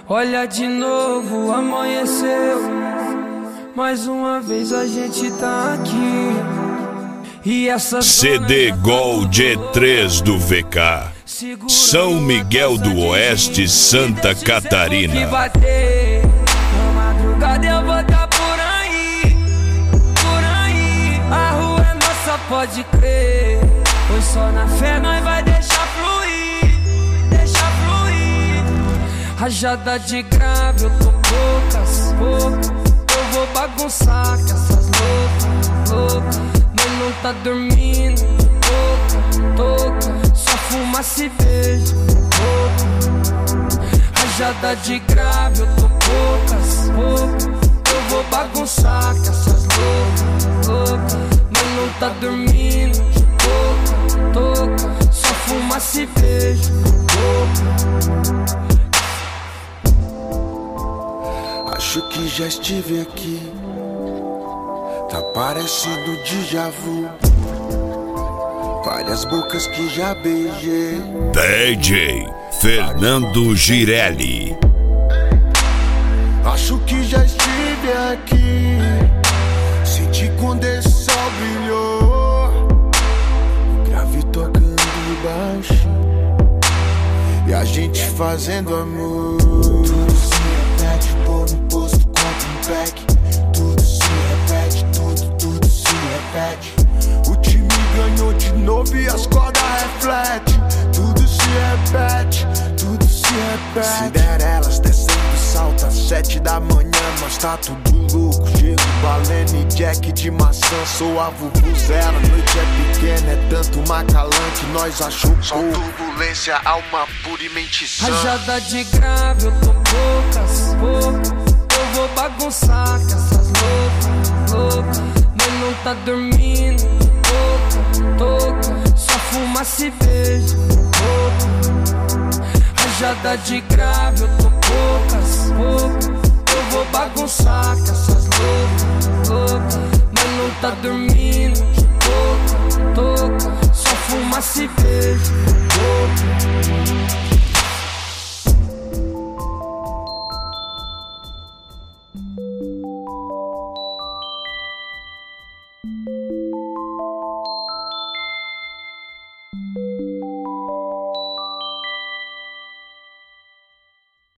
Olha de novo, amanheceu. Mais uma vez a gente tá aqui. E essa CD Gold E3 do VK, São Miguel do Oeste, Santa Catarina. Que vai ter, na madrugada eu vou tá por aí, por aí. A rua é nossa, pode crer. Pois só na fé nós vai deixar fluir, deixar fluir. Rajada de grave, eu tô poucas, poucas. Eu vou bagunçar com essas loucas, loucas. Mas não tá dormindo, toca, só fumaça e beijo, toca. Rajada de grave, eu tô poucas, poucas. Eu vou bagunçar com essas loucas, loucas. Mas não tá dormindo, toca, só fumaça e beijo, toca. Acho que já estive aqui, tá parecendo déjà vu. Várias bocas que já beijei. DJ Fernando Girelli. Acho que já estive aqui, senti quando esse sol brilhou, o grave tocando baixo e a gente fazendo amor. Tudo se repete, pôr no posto, compra um pack. Tudo se repete, tudo se repete. O time ganhou de novo e as cordas refletem. Tudo se repete, tudo se repete. Cinderelas descendo salto às 7 da manhã, nós tá tudo louco. Chego, Balene, Jack de maçã, sou a vuvuzela. Noite é pequena, é tanto macalã que nós achou. Só turbulência, alma pura e mente sã. Rajada de grave, eu tô poucas, poucas. Eu vou bagunçar com essas loucas, loucas. Mas não tá dormindo, toca, só fumaça e beijo, toca. Rajada de grave, eu tô poucas, poucas. Eu vou bagunçar com essas loucas, loucas. Mas não tá dormindo, toca, só fumaça e beijo, toca.